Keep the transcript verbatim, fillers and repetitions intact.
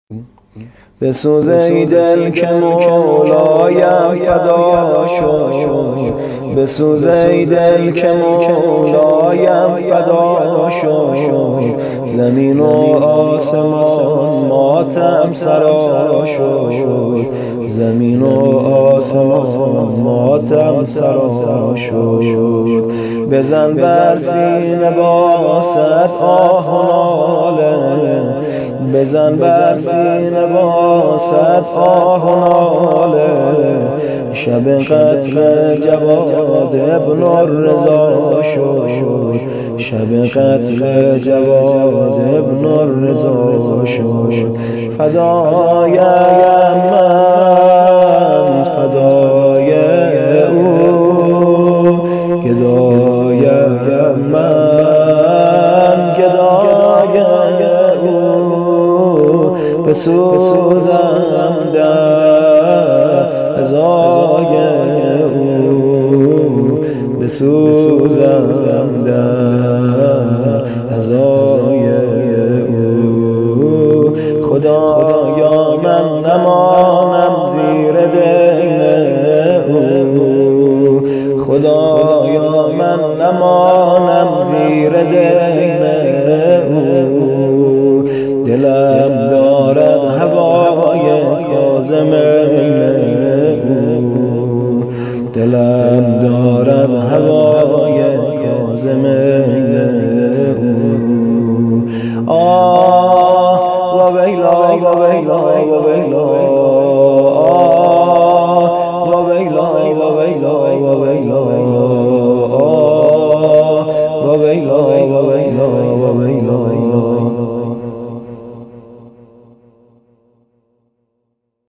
بسوز ای دل که مولایم فدا شد، بسوز ای دل که مولایم فدا شد. زمین و آسمان ماتم سرا شد، زمین و آسمان ماتم سرا شد. بزن بر سینه با صد آه و ناله، بزن بر سینه با صد آه و ناله. شب قتل جواد ابن الرضا شد، شب قتل جواد ابن الرضا شد. فدایم من فدای او، گدایم من گدای او. بسوزم در عزای او، بسوزم در عزای او. خدایا من نمانم زیر دین او، خدایا من نمانم زیر دین او. دلم دارد هوای کاظم او، دلم دارد هوای کاظم او. آه و ویلا و ویلا و ویلا، آه و ویلا و ویلا و ویلا، آه و ویلا و ویلا و ویلا.